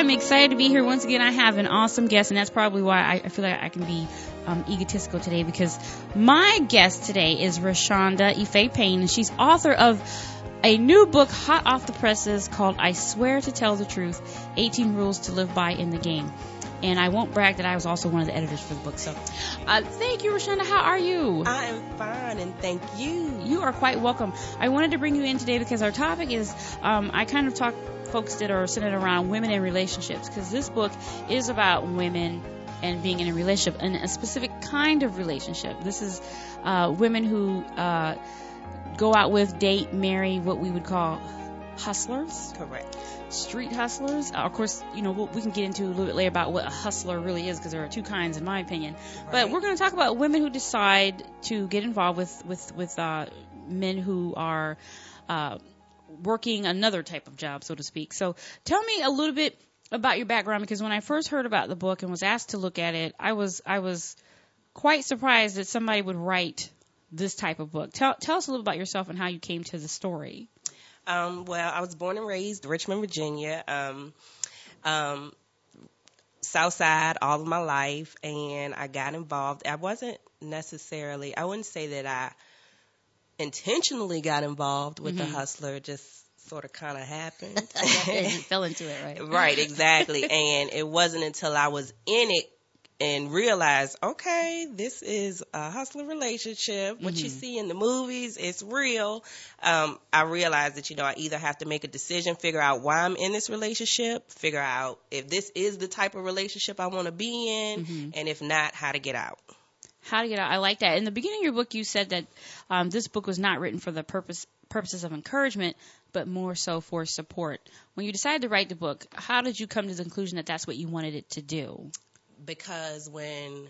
am excited to be here once again. I have an awesome guest, and that's probably why I feel like I can be egotistical today, because my guest today is Rashonda Ife Payne, and she's author of a new book hot off the presses called I Swear to Tell the Truth, 18 Rules to Live By in the Game. And I won't brag that I was also one of the editors for the book. So thank you, Rashonda. How are you? I am fine, and thank you. You are quite welcome. I wanted to bring you in today because our topic is, I kind of talk folks that are centered around women in relationships, because this book is about women and being in a relationship, and a specific kind of relationship. This is women who go out with, date, marry, what we would call hustlers. Correct. Street hustlers. Of course, you know, we can get into a little bit later about what a hustler really is, because there are two kinds in my opinion. Right. But we're going to talk about women who decide to get involved with men who are working another type of job, so to speak. So tell me a little bit about your background, because when I first heard about the book and was asked to look at it, I was quite surprised that somebody would write this type of book. Tell us a little about yourself and how you came to the story. Well, I was born and raised Richmond, Virginia, South Side all of my life, and I got involved. I wouldn't say that I intentionally got involved with the hustler, just sort of kind of happened. You fell into it, right? Right, exactly. And it wasn't until I was in it and realized, okay, this is a hustler relationship. What you see in the movies, it's real. I realized that, I either have to make a decision, figure out why I'm in this relationship, figure out if this is the type of relationship I want to be in, and if not, how to get out. How to get out. I like that. In the beginning of your book, you said that this book was not written for the purposes of encouragement, but more so for support. When you decided to write the book, how did you come to the conclusion that that's what you wanted it to do? Because when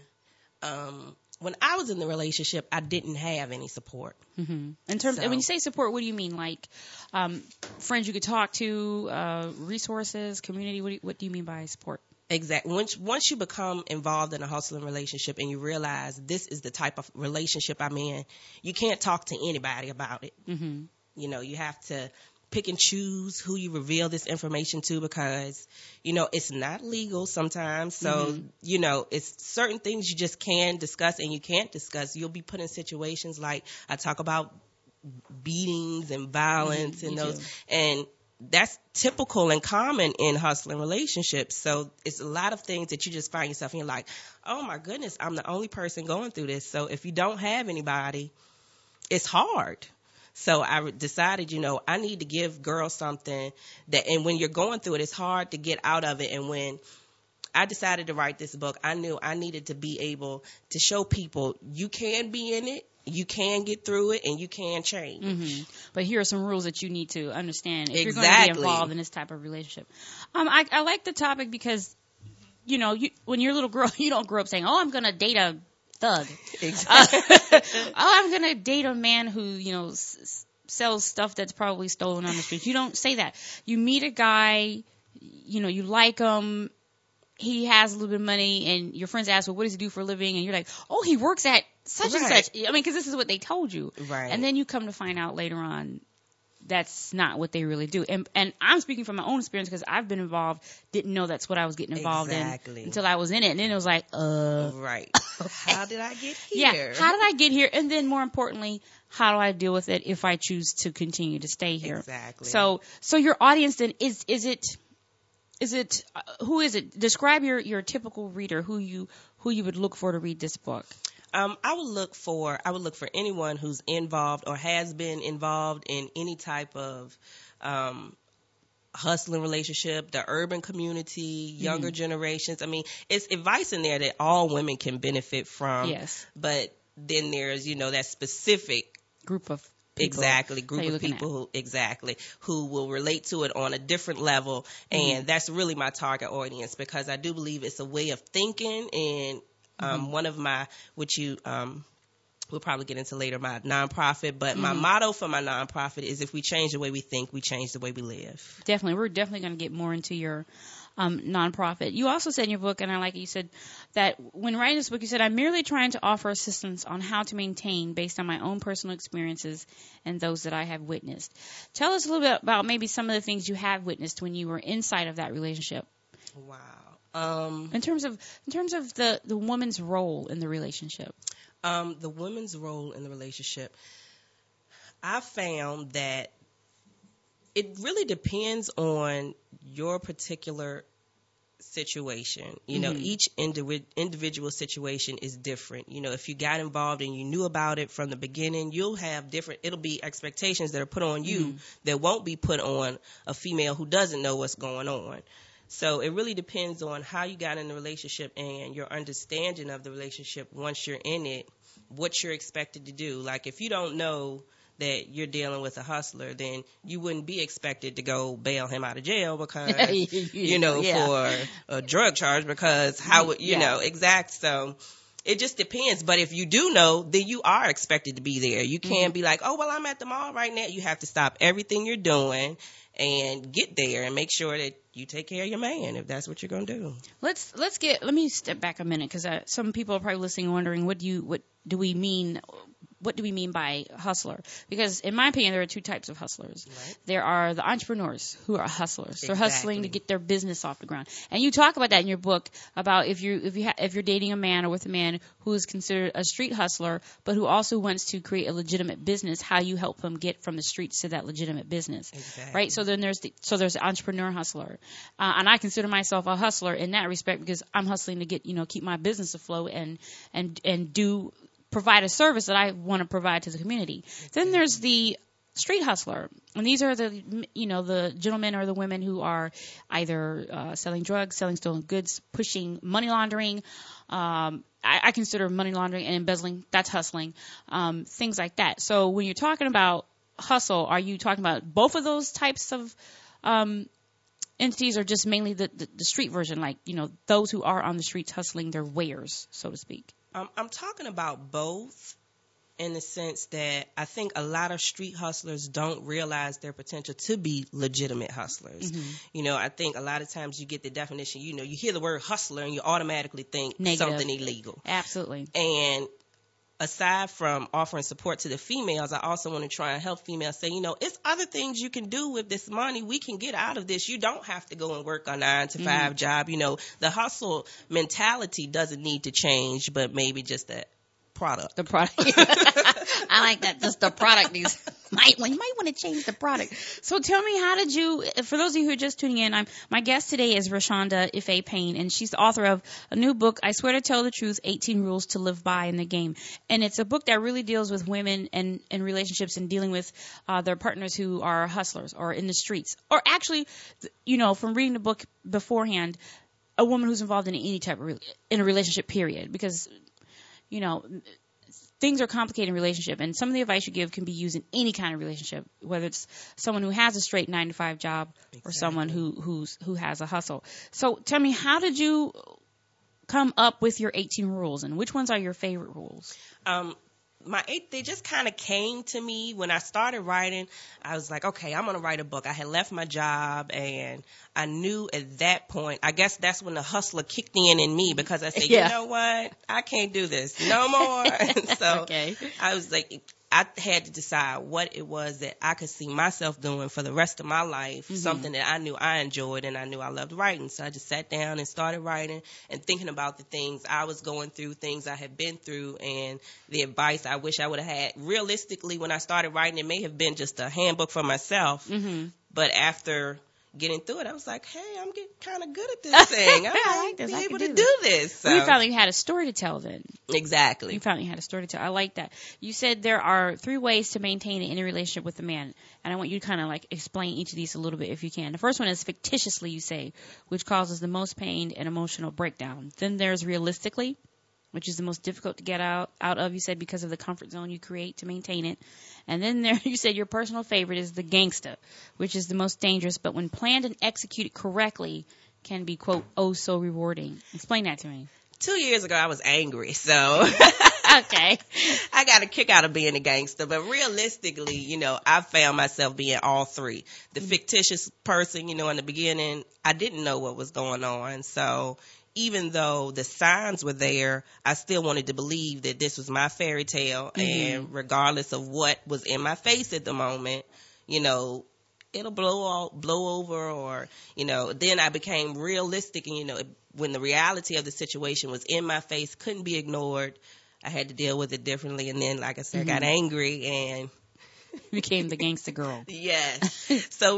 I was in the relationship, I didn't have any support. In terms, when you say support, what do you mean? Like friends you could talk to, resources, community? What do you mean by support? Exactly. Once you become involved in a hustling relationship and you realize this is the type of relationship I'm in, you can't talk to anybody about it. You have to pick and choose who you reveal this information to, because, it's not legal sometimes. So, it's certain things you just can discuss and you can't discuss. You'll be put in situations like I talk about beatings and violence and those. And that's typical and common in hustling relationships. So it's a lot of things that you just find yourself and you're like, oh my goodness, I'm the only person going through this. So if you don't have anybody, it's hard. So I decided, I need to give girls something and when you're going through it, it's hard to get out of it. And when I decided to write this book, I knew I needed to be able to show people you can be in it, you can get through it, and you can change. But here are some rules that you need to understand if you're going to be involved in this type of relationship. I like the topic because, when you're a little girl, you don't grow up saying, oh, I'm going to date a thug. Exactly. I'm going to date a man who, sells stuff that's probably stolen on the streets. You don't say that. You meet a guy, you like him, he has a little bit of money, and your friends ask, well, what does he do for a living? And you're like, oh, he works at such and such. Because this is what they told you. Right. And then you come to find out later on that's not what they really do. And I'm speaking from my own experience because I've been involved, didn't know that's what I was getting involved in until I was in it. And then it was like, Right. How did I get here? Yeah, how did I get here? And then more importantly, how do I deal with it if I choose to continue to stay here? Exactly. So your audience then, is it who is it? Describe your typical reader, who you would look for to read this book. I would look for anyone who's involved or has been involved in any type of hustling relationship, the urban community, younger generations. I mean, it's advice in there that all women can benefit from. Yes. But then there's, that specific group of people. Group of people who will relate to it on a different level. And that's really my target audience, because I do believe it's a way of thinking. And one of my, which you we'll probably get into later, my nonprofit, but my motto for my nonprofit is, if we change the way we think, we change the way we live. Definitely. We're definitely going to get more into your nonprofit. You also said in your book, and I like it, you said that when writing this book, you said, I'm merely trying to offer assistance on how to maintain based on my own personal experiences and those that I have witnessed. Tell us a little bit about maybe some of the things you have witnessed when you were inside of that relationship. Wow. In terms of the woman's role in the relationship. The woman's role in the relationship, I found that it really depends on your particular situation. Each individual situation is different. If you got involved and you knew about it from the beginning, it'll be expectations that are put on you that won't be put on a female who doesn't know what's going on. So it really depends on how you got in the relationship and your understanding of the relationship once you're in it, what you're expected to do. Like, if you don't know that you're dealing with a hustler, then you wouldn't be expected to go bail him out of jail because, for a drug charge, because how would, exact. So it just depends. But if you do know, then you are expected to be there. You can't be like, oh, well, I'm at the mall right now. You have to stop everything you're doing and get there and make sure that you take care of your man if that's what you're going to do. Let me step back a minute, because some people are probably listening and wondering, what do we mean by hustler? Because in my opinion, there are two types of hustlers. Right. There are the entrepreneurs who are hustlers. They're hustling to get their business off the ground. And you talk about that in your book, about if you're dating a man or with a man who is considered a street hustler, but who also wants to create a legitimate business, how you help him get from the streets to that legitimate business. Exactly. Right? So then there's the entrepreneur hustler. And I consider myself a hustler in that respect, because I'm hustling to get, keep my business afloat and provide a service that I want to provide to the community. Then there's the street hustler, and these are the gentlemen or the women who are either selling drugs, selling stolen goods, pushing money laundering. I consider money laundering and embezzling, that's hustling, things like that. So when you're talking about hustle, are you talking about both of those types of entities, or just mainly the street version, like, those who are on the streets hustling their wares, so to speak? I'm talking about both, in the sense that I think a lot of street hustlers don't realize their potential to be legitimate hustlers. I think a lot of times you get the definition, you hear the word hustler and you automatically think negative. Something illegal. Absolutely. And aside from offering support to the females, I also want to try and help females say, it's other things you can do with this money. We can get out of this. You don't have to go and work a 9-to-5 job. The hustle mentality doesn't need to change, but maybe just the product. The product. I like that. Just the product. You might want to change the product. So tell me, how did you, for those of you who are just tuning in, my guest today is Rashonda Ife Payne, and she's the author of a new book, I Swear to Tell the Truth, 18 Rules to Live By in the Game. And it's a book that really deals with women and relationships, and dealing with their partners who are hustlers or in the streets. Or actually, from reading the book beforehand, a woman who's involved in any type of in a relationship, period. Because things are complicated in relationship, and some of the advice you give can be used in any kind of relationship, whether it's someone who has a straight 9-to-5 job or someone who has a hustle. So tell me, how did you come up with your 18 rules, and which ones are your favorite rules? They just kind of came to me when I started writing. I was like, okay, I'm going to write a book. I had left my job, and I knew at that point, I guess that's when the hustler kicked in me, because I said, you know what? I can't do this no more. So okay. I was like, I had to decide what it was that I could see myself doing for the rest of my life, something that I knew I enjoyed and I knew I loved writing. So I just sat down and started writing and thinking about the things I was going through, things I had been through, and the advice I wish I would have had. Realistically, when I started writing, it may have been just a handbook for myself, but after getting through it, I was like, hey, I'm getting kind of good at this thing. I like this. Be able to do this. So. You finally had a story to tell then. Exactly. You finally had a story to tell. I like that. You said there are 3 ways to maintain any relationship with a man, and I want you to kind of explain each of these a little bit if you can. The first one is fictitiously, you say, which causes the most pain and emotional breakdown. Then there's realistically, which is the most difficult to get out of, you said, because of the comfort zone you create to maintain it. And then there, you said your personal favorite is the gangsta, which is the most dangerous, but when planned and executed correctly, can be, quote, oh so rewarding. Explain that to me. 2 years ago, I was angry, so okay, I got a kick out of being a gangster. But realistically, I found myself being all 3. The fictitious person, in the beginning, I didn't know what was going on, so even though the signs were there, I still wanted to believe that this was my fairy tale. And regardless of what was in my face at the moment, it'll blow over, or, then I became realistic, and, when the reality of the situation was in my face, couldn't be ignored, I had to deal with it differently. And then, like I said, I got angry and became the gangster girl. Yes. So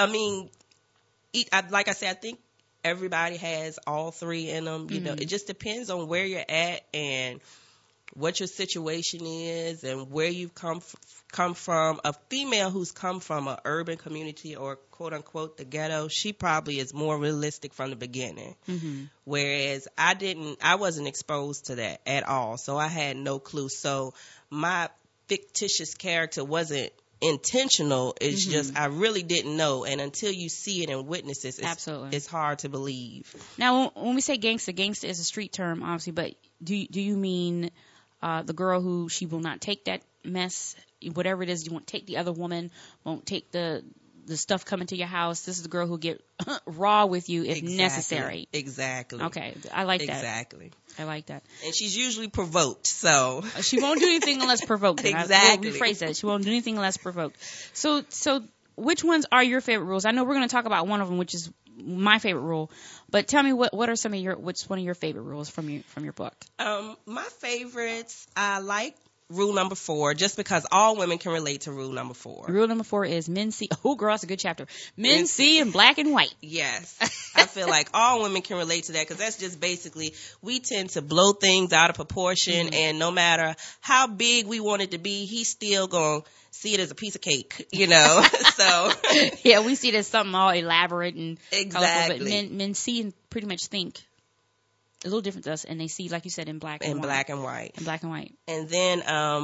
like I said, I think everybody has all three in them. It just depends on where you're at and what your situation is and where you've come from. A female who's come from an urban community or quote unquote the ghetto, she probably is more realistic from the beginning. Whereas I wasn't exposed to that at all, so I had no clue. So my fictitious character wasn't intentional. It's just I really didn't know, and until you see it and witness it, it's hard to believe. Now, when we say gangster is a street term, obviously, but do you mean the girl who she will not take that mess, whatever it is, you won't take the other woman, won't take the stuff coming to your house? This is the girl who'll get raw with you if necessary. Exactly. Okay, I like that. Exactly. I like that. And she's usually provoked, so she won't do anything unless provoked. Exactly. We'll rephrase that. She won't do anything unless provoked. So which ones are your favorite rules? I know we're going to talk about one of them, which is my favorite rule. But tell me what's one of your favorite rules from your book? My favorites, I like rule number 4, just because all women can relate to rule number 4. Rule number 4 is men see. Oh, girl, that's a good chapter. Men see in black and white. Yes. I feel like all women can relate to that, because that's just basically, we tend to blow things out of proportion, and no matter how big we want it to be, he's still going to see it as a piece of cake, So yeah, we see it as something all elaborate and exactly. colorful, but men see and pretty much think a little different to us, and they see, like you said, in black and white. In black and white. And then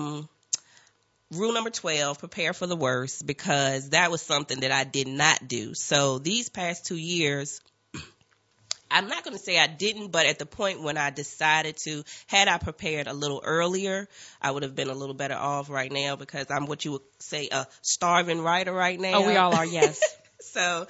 rule number 12, prepare for the worst, because that was something that I did not do. So these past 2 years, I'm not going to say I didn't, but at the point when I decided to, had I prepared a little earlier, I would have been a little better off right now, because I'm what you would say a starving writer right now. Oh, we all are, yes. So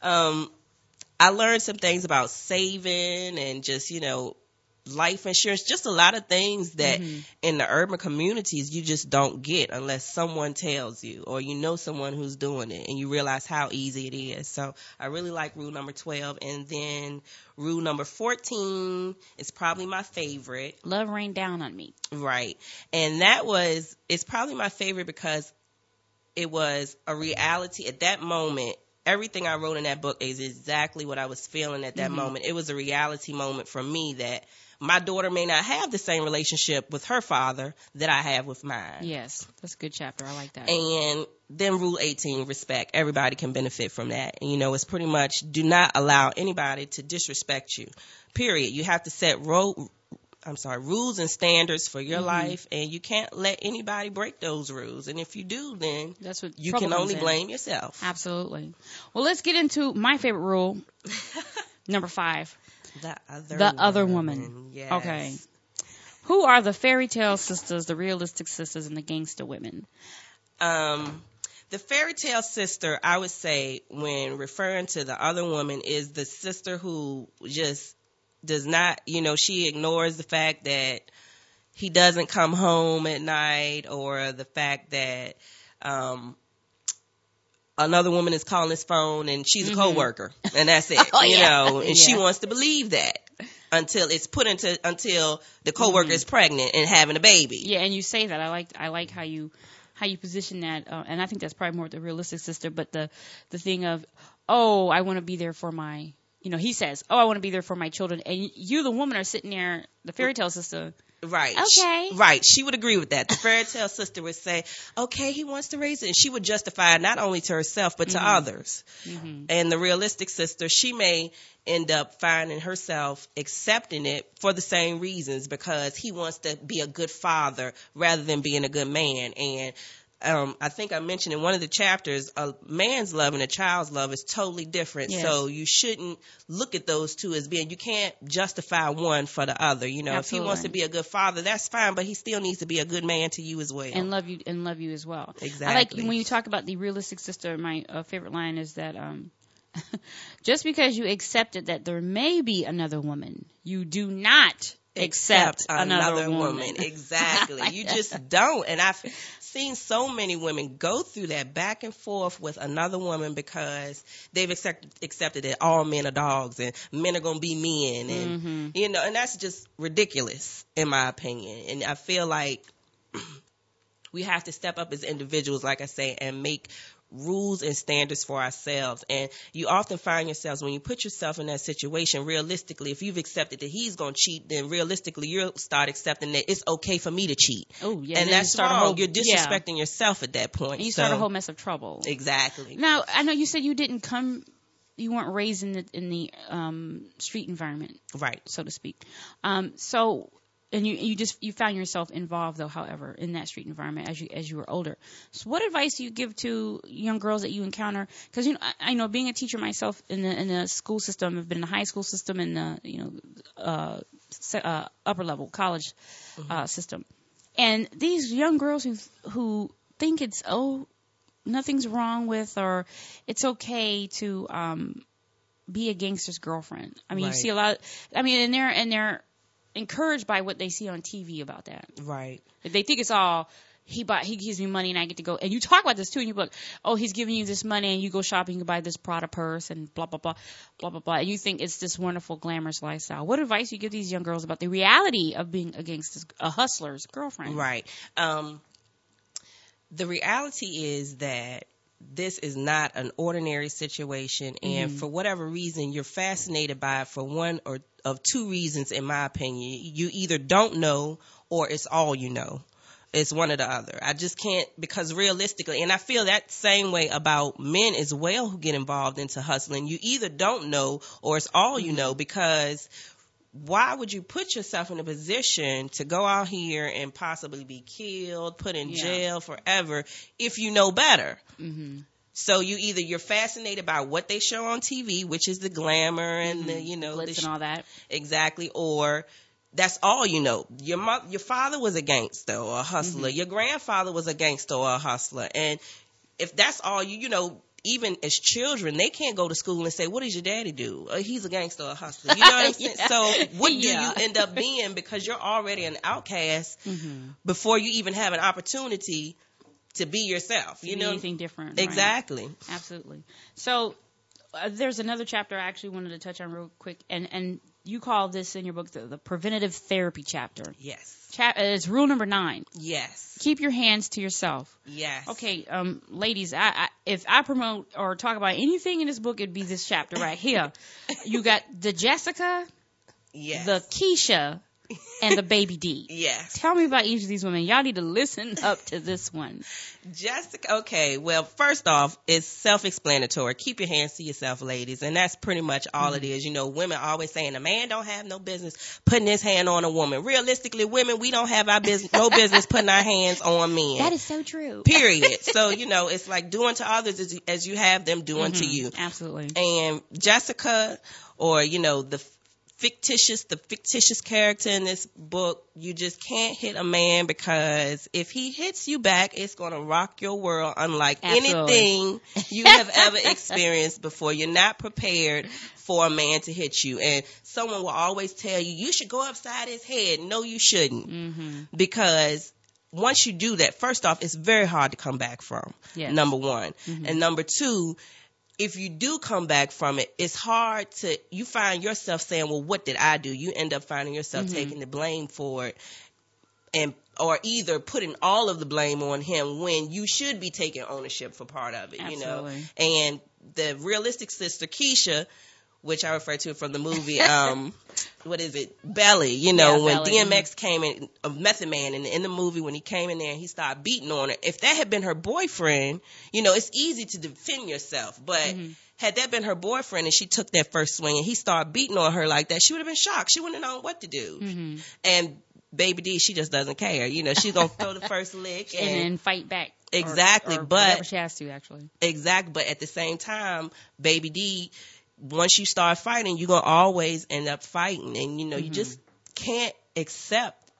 I learned some things about saving and just, life insurance, just a lot of things that in the urban communities you just don't get unless someone tells you, or someone who's doing it and you realize how easy it is. So I really like rule number 12. And then rule number 14 is probably my favorite. Love rained down on me. Right. And it's probably my favorite because it was a reality at that moment. Everything I wrote in that book is exactly what I was feeling at that moment. It was a reality moment for me that my daughter may not have the same relationship with her father that I have with mine. Yes, that's a good chapter. I like that. And then rule 18, respect. Everybody can benefit from that. And, it's pretty much do not allow anybody to disrespect you, period. You have to set rules and standards for your life, and you can't let anybody break those rules. And if you do, then that's what you can only blame yourself. Absolutely. Well, let's get into my favorite rule, number 5. The other woman. Yes. Okay. Who are the fairy tale sisters, the realistic sisters, and the gangster women? The fairy tale sister, I would say, when referring to the other woman, is the sister who just does not, she ignores the fact that he doesn't come home at night, or the fact that another woman is calling his phone and she's a coworker, and that's it. And she wants to believe that until the coworker is pregnant and having a baby. Yeah, and you say that. I like how you position that, and I think that's probably more the realistic sister. But the thing of, I want to be there for my, he says, I want to be there for my children, and you, the woman, are sitting there, the fairy tale sister. Right. Okay. Right. She would agree with that. The fairy tale sister would say, okay, he wants to raise it. And she would justify it not only to herself, but to others. And the realistic sister, she may end up finding herself accepting it for the same reasons, because he wants to be a good father rather than being a good man. And I think I mentioned in one of the chapters, a man's love and a child's love is totally different. Yes. So you shouldn't look at those two as being, you can't justify one for the other. Absolutely. If he wants to be a good father, that's fine, but he still needs to be a good man to you as well. And love you as well. Exactly. I like when you talk about the realistic sister, my favorite line is that, just because you accepted that there may be another woman, you do not accept another woman. Exactly. You just don't. And I've seen so many women go through that back and forth with another woman because they've accepted that all men are dogs and men are going to be men. And, you know, and that's just ridiculous in my opinion. And I feel like we have to step up as individuals, like I say, and make rules and standards for ourselves. And you often find yourselves, when you put yourself in that situation, realistically, if you've accepted that he's going to cheat, then realistically you'll start accepting that it's okay for me to cheat. Oh, yeah. And that's wrong. You're disrespecting yourself at that point. And you start a whole mess of trouble. Exactly. Now, I know you said you weren't raised in the street environment, right, so to speak. And you found yourself involved, though, however, in that street environment as you were older. So what advice do you give to young girls that you encounter? Because, you know, I know being a teacher myself in the school system, I've been in the high school system and the upper level college system. And these young girls who think it's, nothing's wrong with, or it's okay to be a gangster's girlfriend. I mean, You see a lot. And they're encouraged by what they see on TV about that. Right. They think it's all he gives me money and I get to go. And you talk about this too in your book. Oh, he's giving you this money and you go shopping, you buy this Prada purse and blah blah blah blah blah blah. And you think it's this wonderful glamorous lifestyle. What advice do you give these young girls about the reality of being a hustler's girlfriend? Right. The reality is that this is not an ordinary situation, and for whatever reason, you're fascinated by it for one or of two reasons, in my opinion. You either don't know or it's all you know. It's one or the other. I just can't, because realistically, and I feel that same way about men as well who get involved into hustling. You either don't know or it's all you know, because why would you put yourself in a position to go out here and possibly be killed, put in jail forever if you know better? So you're fascinated by what they show on TV, which is the glamour and the, glitz and all that. Exactly. Or that's all you know. Your father was a gangster or a hustler. Your grandfather was a gangster or a hustler. And if that's all you know, even as children, they can't go to school and say, what does your daddy do? He's a gangster or a hustler. You know what I'm saying? So what do you end up being, because you're already an outcast before you even have an opportunity to be yourself? You know, anything different. Exactly. Right? Absolutely. So there's another chapter I actually wanted to touch on real quick, and you call this in your book the preventative therapy chapter. Yes. It's rule number 9. Yes. Keep your hands to yourself. Yes. Okay, ladies, if I promote or talk about anything in this book, it'd be this chapter right here. You got the Jessica, the Keisha, and the Baby D. Yes. Tell me about each of these women. Y'all need to listen up to this one. Jessica, okay, well, first off, it's self-explanatory. Keep your hands to yourself, ladies, and that's pretty much all it is. You know, women always saying a man don't have no business putting his hand on a woman. Realistically, women, we don't have no business putting our hands on men. That is so true. Period. So, it's like doing to others as you have them doing to you. Absolutely. And Jessica, or, the fictitious character in this book, you just can't hit a man, because if he hits you back, it's going to rock your world unlike anything you have ever experienced before. You're not prepared for a man to hit you. And someone will always tell you should go upside his head. No, you shouldn't. Because once you do that, first off, it's very hard to come back from, number one. And number two, if you do come back from it, it's hard you find yourself saying, well, what did I do? You end up finding yourself taking the blame for it, or either putting all of the blame on him when you should be taking ownership for part of it. Absolutely. And the realistic sister, Keisha, which I refer to from the movie, what is it, Belly, when Belly. DMX came in, Method Man, in the movie, when he came in there and he started beating on her, if that had been her boyfriend, it's easy to defend yourself, but had that been her boyfriend and she took that first swing and he started beating on her like that, she would have been shocked. She wouldn't have known what to do. And Baby D, she just doesn't care. She's going to throw the first lick and then fight back. Exactly. Or but whatever she has to, actually. Exactly. But at the same time, Baby D, once you start fighting, you're going to always end up fighting. And, you just can't accept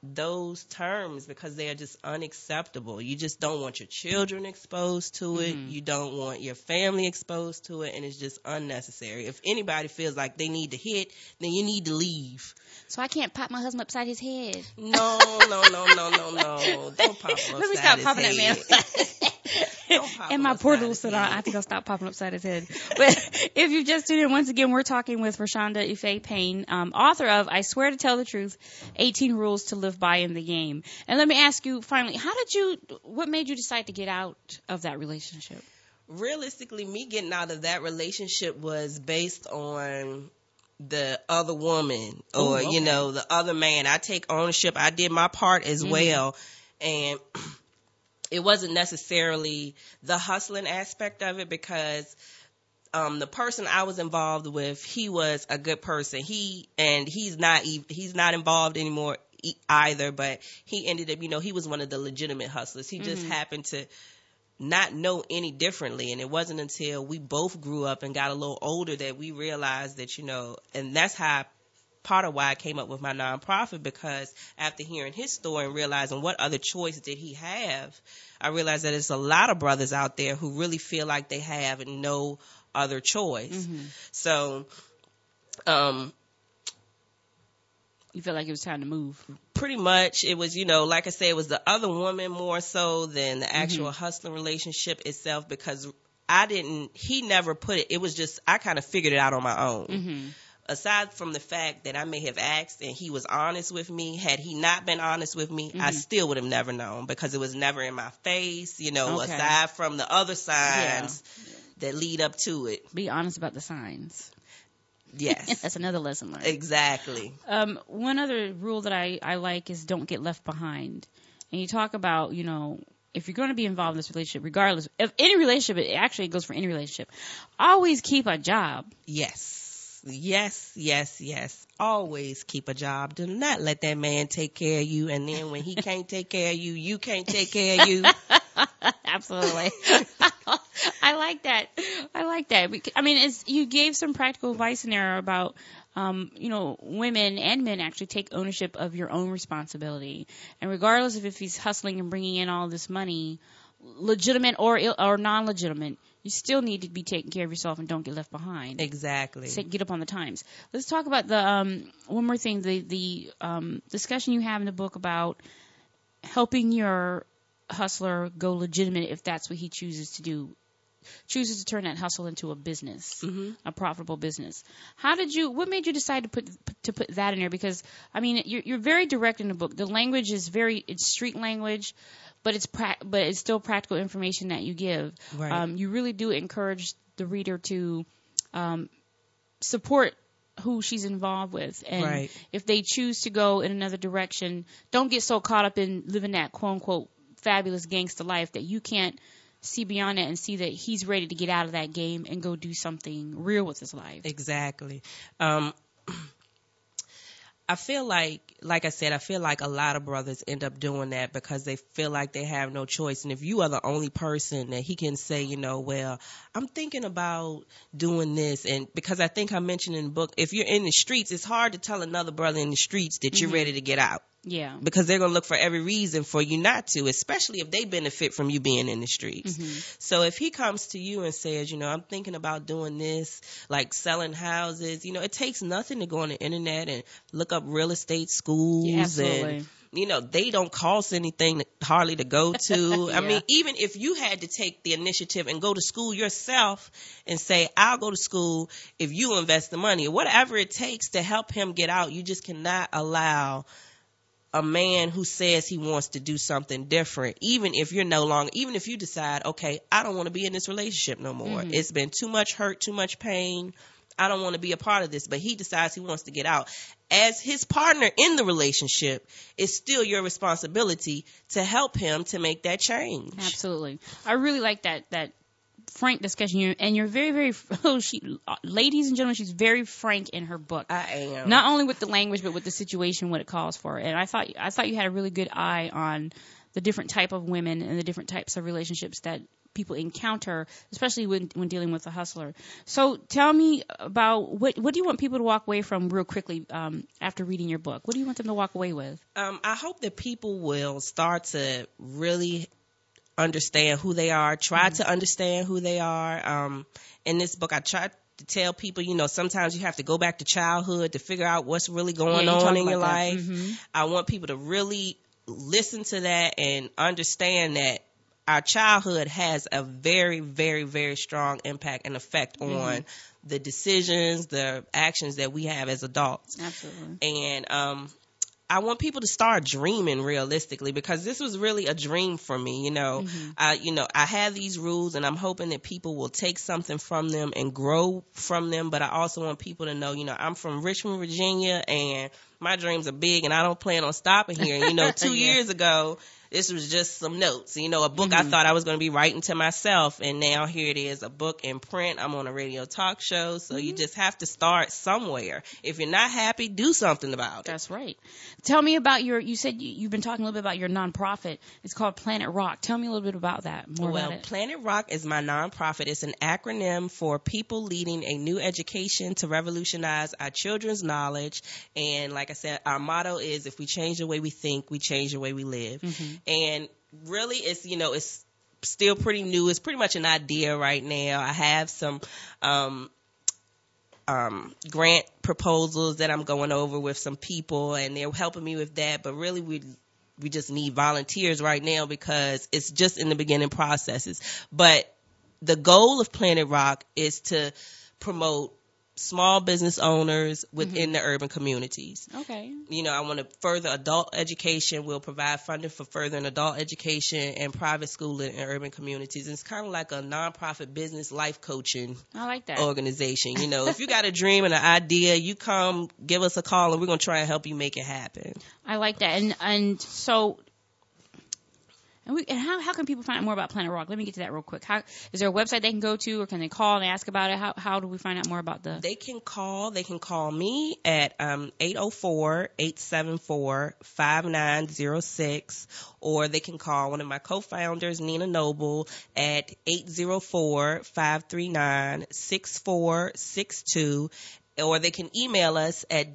those terms because they are just unacceptable. You just don't want your children exposed to it. You don't want your family exposed to it, and it's just unnecessary. If anybody feels like they need to hit, then you need to leave. So I can't pop my husband upside his head. No. Don't pop him upside his head. Let me stop popping that man. And my poor little son, I think I'll stop popping upside his head. But if you've just tuned in, once again, we're talking with Rashonda Ife Payne, author of I Swear to Tell the Truth, 18 Rules to Live By in the Game. And let me ask you, finally, what made you decide to get out of that relationship? Realistically, me getting out of that relationship was based on the other woman or, the other man. I take ownership. I did my part as well. And it wasn't necessarily the hustling aspect of it because the person I was involved with, he was a good person. He's not involved anymore either, but he ended up, he was one of the legitimate hustlers. He just happened to not know any differently. And it wasn't until we both grew up and got a little older that we realized that, and that's how part of why I came up with my nonprofit, because after hearing his story and realizing what other choice did he have, I realized that there's a lot of brothers out there who really feel like they have no other choice. So, you feel like it was time to move? Pretty much. It was, like I said, it was the other woman more so than the actual hustling relationship itself, because he never put it. It was just, I kind of figured it out on my own. Aside from the fact that I may have asked and he was honest with me, had he not been honest with me, I still would have never known because it was never in my face, aside from the other signs that lead up to it. Be honest about the signs. Yes. That's another lesson learned. Exactly. One other rule that I like is don't get left behind. And you talk about, if you're going to be involved in this relationship, regardless of any relationship, it actually goes for any relationship, always keep a job. Yes. Always keep a job. Do not let that man take care of you, and then when he can't take care of you, you can't take care of you. Absolutely. I like that. I mean, you gave some practical advice in there about, women and men actually take ownership of your own responsibility. And regardless of if he's hustling and bringing in all this money, legitimate or non-legitimate, you still need to be taking care of yourself and don't get left behind. Exactly. Get up on the times. Let's talk about the one more thing, the discussion you have in the book about helping your hustler go legitimate if that's what he chooses to do. Chooses to turn that hustle into a business, a profitable business. What made you decide to put that in there? Because, I mean, you're very direct in the book. The language is it's street language, but it's still practical information that you give. Right. You really do encourage the reader to support who she's involved with. And if they choose to go in another direction, don't get so caught up in living that quote-unquote fabulous gangster life that you can't see beyond that and see that he's ready to get out of that game and go do something real with his life. Exactly. I feel like I said, a lot of brothers end up doing that because they feel like they have no choice. And if you are the only person that he can say, well, I'm thinking about doing this. And because I think I mentioned in the book, if you're in the streets, it's hard to tell another brother in the streets that you're ready to get out. Yeah. Because they're going to look for every reason for you not to, especially if they benefit from you being in the streets. So if he comes to you and says, I'm thinking about doing this, like selling houses, it takes nothing to go on the internet and look up real estate schools. Yeah, absolutely. And, they don't cost anything hardly to go to. I mean, even if you had to take the initiative and go to school yourself and say, I'll go to school if you invest the money, or whatever it takes to help him get out, you just cannot allow a man who says he wants to do something different, even if you decide, okay, I don't want to be in this relationship no more. It's been too much hurt, too much pain. I don't want to be a part of this, but he decides he wants to get out. As his partner in the relationship, it's still your responsibility to help him to make that change. Absolutely. I really like that frank discussion, and you're very, very, ladies and gentlemen, she's very frank in her book. I am. Not only with the language, but with the situation, what it calls for. And I thought you had a really good eye on the different type of women and the different types of relationships that people encounter, especially when dealing with a hustler. So tell me about what do you want people to walk away from real quickly after reading your book? What do you want them to walk away with? I hope that people will start to really understand who they are, try to understand who they are. In this book, I tried to tell people, sometimes you have to go back to childhood to figure out what's really going on in your life. I want people to really listen to that and understand that our childhood has a very, very, very strong impact and effect on the decisions, the actions that we have as adults. Absolutely. And I want people to start dreaming realistically, because this was really a dream for me. I have these rules, and I'm hoping that people will take something from them and grow from them. But I also want people to know, I'm from Richmond, Virginia, and my dreams are big, and I don't plan on stopping here. And, 2 years ago, this was just some notes, a book I thought I was going to be writing to myself. And now here it is, a book in print. I'm on a radio talk show. So you just have to start somewhere. If you're not happy, do something about it. That's right. Tell me about you said you've been talking a little bit about your nonprofit. It's called Planet Rock. Tell me a little bit about that. More about it. Planet Rock is my nonprofit. It's an acronym for People Leading a New Education to Revolutionize Our Children's Knowledge. And like I said, our motto is, if we change the way we think, we change the way we live. And really, it's still pretty new. It's pretty much an idea right now. I have some grant proposals that I'm going over with some people, and they're helping me with that. But really, we just need volunteers right now, because it's just in the beginning processes. But the goal of Planet Rock is to promote small business owners within the urban communities. Okay. I want to further adult education. We'll provide funding for furthering adult education and private schooling in urban communities. And it's kind of like a nonprofit business life coaching organization. If you got a dream and an idea, you come give us a call, and we're going to try and help you make it happen. I like that. And so... And how can people find out more about Planet Rock? Let me get to that real quick. Is there a website they can go to, or can they call and ask about it? How do we find out more about the... They can call me at 804-874-5906, or they can call one of my co-founders, Nina Noble, at 804-539-6462, or they can email us at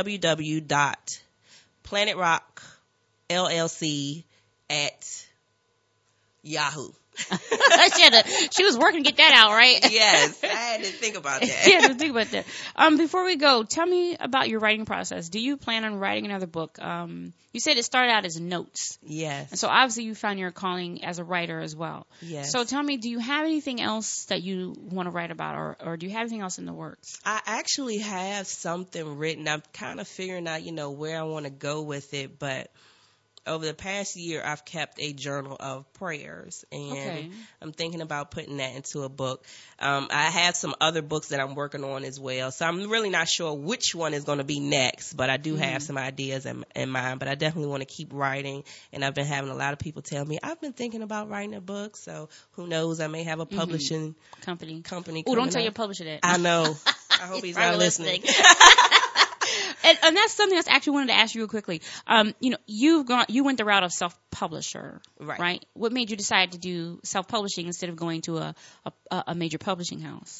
www.planetrockllc@Yahoo. She was working to get that out, right? Yes, I had to think about that. Yeah, to think about that. Before we go, tell me about your writing process. Do you plan on writing another book? You said it started out as notes. Yes. And so obviously you found your calling as a writer as well. Yes. So tell me, do you have anything else that you want to write about, or do you have anything else in the works? I actually have something written. I'm kind of figuring out, where I want to go with it, but over the past year, I've kept a journal of prayers, and I'm thinking about putting that into a book. I have some other books that I'm working on as well, so I'm really not sure which one is going to be next, but I do have some ideas in mind, but I definitely want to keep writing, and I've been having a lot of people tell me, I've been thinking about writing a book, so who knows, I may have a publishing company. Oh, don't tell your publisher that. I know. I hope he's not listening. And that's something else I actually wanted to ask you real quickly. You went the route of self-publisher, right? What made you decide to do self-publishing instead of going to a major publishing house?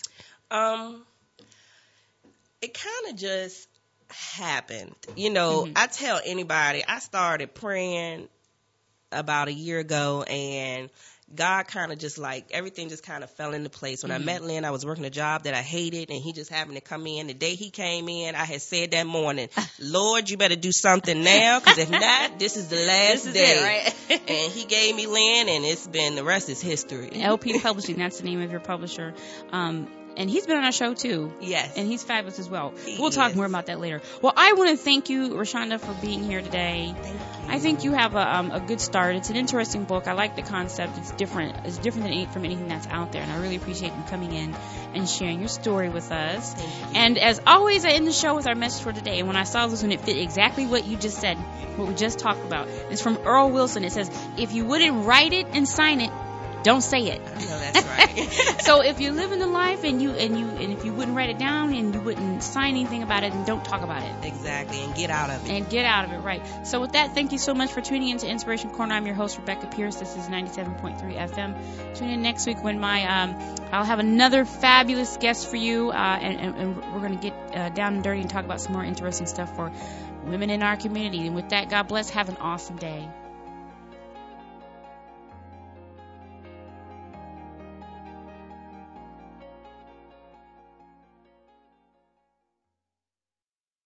It kind of just happened. I tell anybody, I started praying about a year ago, and God kind of just everything just kind of fell into place. When I met Lynn, I was working a job that I hated, and he just happened to come in. The day he came in, I had said that morning, Lord, you better do something now, because if not, this is the last day. It, right? And he gave me Lynn, and the rest is history. LP Publishing, that's the name of your publisher. And he's been on our show, too. Yes. And he's fabulous as well. We'll talk more about that later. Well, I want to thank you, Rashonda, for being here today. Thank you. I think you have a good start. It's an interesting book. I like the concept. It's different. It's different from anything that's out there. And I really appreciate you coming in and sharing your story with us. Thank you. And as always, I end the show with our message for today. And when I saw this one, it fit exactly what you just said, what we just talked about. It's from Earl Wilson. It says, if you wouldn't write it and sign it, don't say it. I know that's right. So if you're living the life and if you wouldn't write it down and you wouldn't sign anything about it, then don't talk about it. Exactly, and get out of it. And get out of it, right. So with that, thank you so much for tuning in to Inspiration Corner. I'm your host, Rebecca Pierce. This is 97.3 FM. Tune in next week when I'll have another fabulous guest for you, and we're going to get down and dirty and talk about some more interesting stuff for women in our community. And with that, God bless. Have an awesome day.